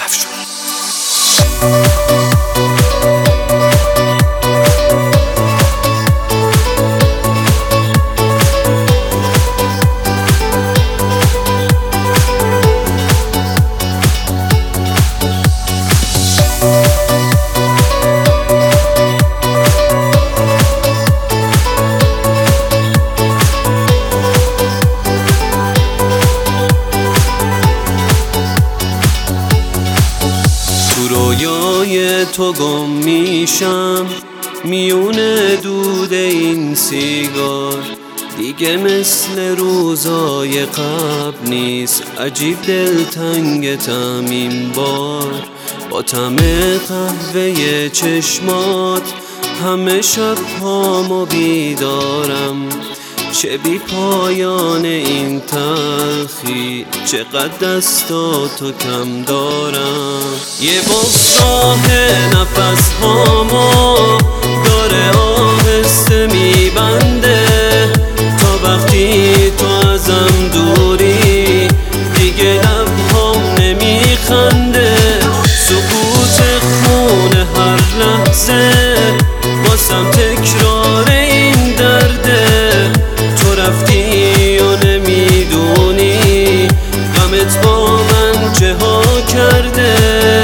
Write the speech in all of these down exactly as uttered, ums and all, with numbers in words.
افشون. رویای تو گم میشم میون دود این سیگار، دیگه مثل روزای قبل نیست، عجیب دلتنگتم این بار. با طعم قهوه چشمات همه شب پامو بیدارم، چه بی پایان این تلخی، چقدر دستاتو کم دارم. یه بغضاه نفس هامو داره آهسته میبنده، تا وقتی تو ازم دوری دیگه لبهام نمیخنده. سکوت خونه هر لحظه واسم تکرار این درده، تو رفتی و نمیدونی غمت با من چه ها کرده.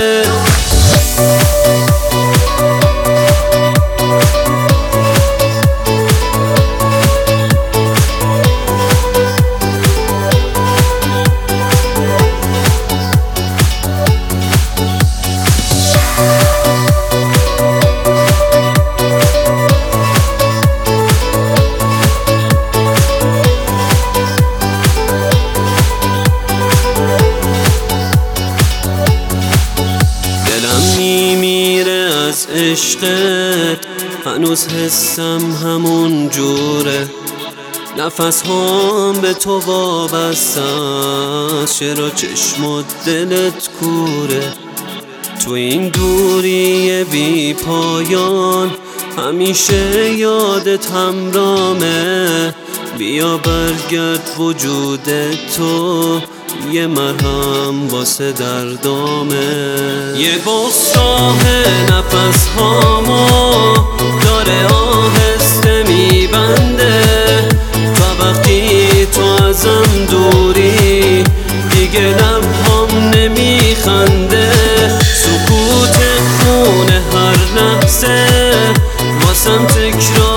از عشقت هنوز حسم همون جوره، نفس هام به تو وابسته است، چرا چشم و دلت کوره. تو این دوری بی پایان همیشه یادت همرامه، بیا برگرد وجود تو یه مرهم واسه دردامه. یه بغضاه نفس هامو داره آهسته میبنده، تا وقتی تو ازم دوری دیگه لبهام نمیخنده. سکوت خونه هر لحظه واسم تکرار